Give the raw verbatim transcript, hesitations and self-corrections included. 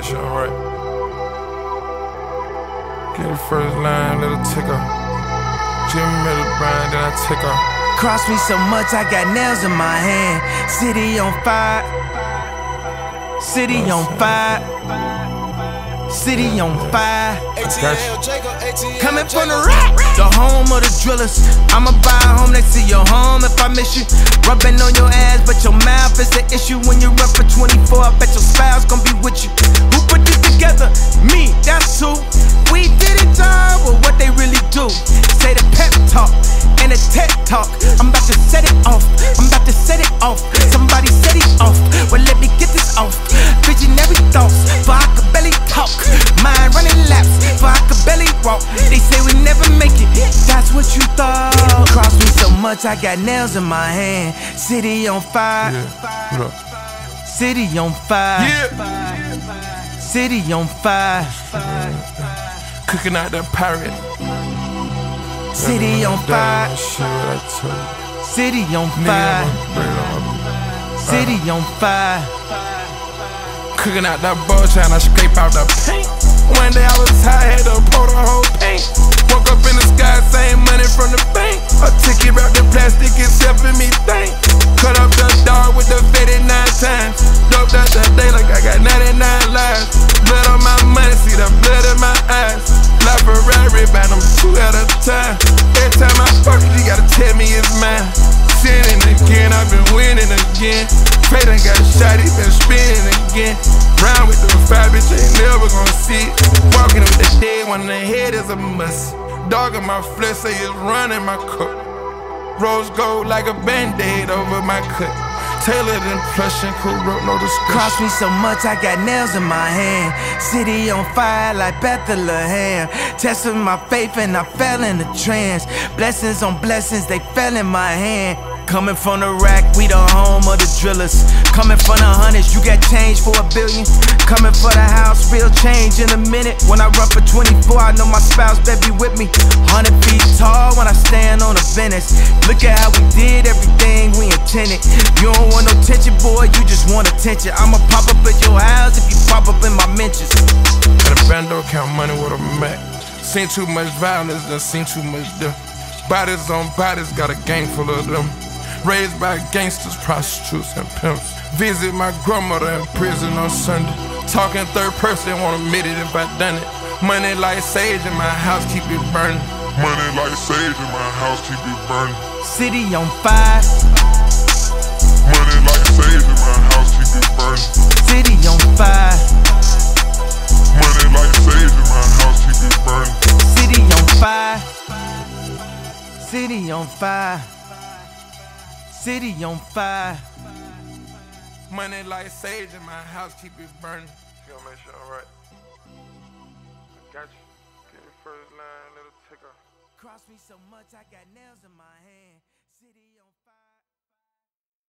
sure I'm right. Get the first line, let it tick up. Jimmy made a grind, then I tick up. Cross me so much, I got nails in my hand. City on fire. City on fire. City on fire. Coming from the rack, the home of the drillers. I'ma buy a home next to your home if I miss you. Rubbing on your ass, but your mouth is an issue. When you run for twenty-four, I bet your spouse gon' be with you. Who put this together? Me, that's who. We did it, dog, but what they really do? Say the pep talk and the tech talk. I'm about to set it off. I'm about to set it off. Somebody set it off. Well, let me get this off. Visionary thoughts, but I could barely talk. Mind running laps, but I could barely walk. They say we never make it. That's what you thought. Cross me so much, I got nails in my hand. City on fire. Yeah. What up? City on fire. Yeah. City on fire. Cooking out that pirate. City on fire. City on fire. City on fire. Cooking out that bull, trying to scrape out the paint. One day I was high, had to pour the whole paint. Woke up in the sky, same money from the bank. A ticket wrapped in plastic, it's helping me think. Cut up the dog with the fitted nine times. Doped out that day like I got ninety-nine lives. Blood on my money, see the blood in my eyes. Like Ferrari, man, I'm two at a time. Every time I fuck it, you gotta tell me it's mine. Sinning again, I've been winning again. Pray done got shot, he been spinning again. Round with the five, bitch, ain't never gonna see it. Walking with the dead one, the head is a must. Dog in my flesh, say it's running my cup. Rose gold like a band-aid over my cut. Tailored in plush and cool rope, no discussion. Cross me so much, I got nails in my hand. City on fire like Bethlehem. Testing my faith and I fell in the trance. Blessings on blessings, they fell in my hand. Coming from the rack, we the home of the drillers. Coming from the hundreds, you got change for a billion. Coming for the house, real change in a minute. When I run for twenty-four, I know my spouse better be with me. Hundred feet tall when I stand on the Venice. Look at how we did everything we intended. You don't want no tension, boy, you just want attention. I'ma pop up at your house if you pop up in my mentions. Got a bando, count money with a Mac. Seen too much violence, done seen too much death. Bodies on bodies, got a gang full of them. Raised by gangsters, prostitutes, and pimps. Visit my grandmother in prison on Sunday. Talking third person, won't admit it if I done it. Money like sage in my house, keep it burning. Money like sage in my house, keep it burning. City on fire. Money like sage in my house, keep it burning. City on fire. Money like sage in my house, keep it burning. City on fire. City on fire. City on fire. Money like sage in my house, keep it burning. You gotta make sure I'm right. I got you. Get the first line, let it tick up. Cross me so much, I got nails in my hand. City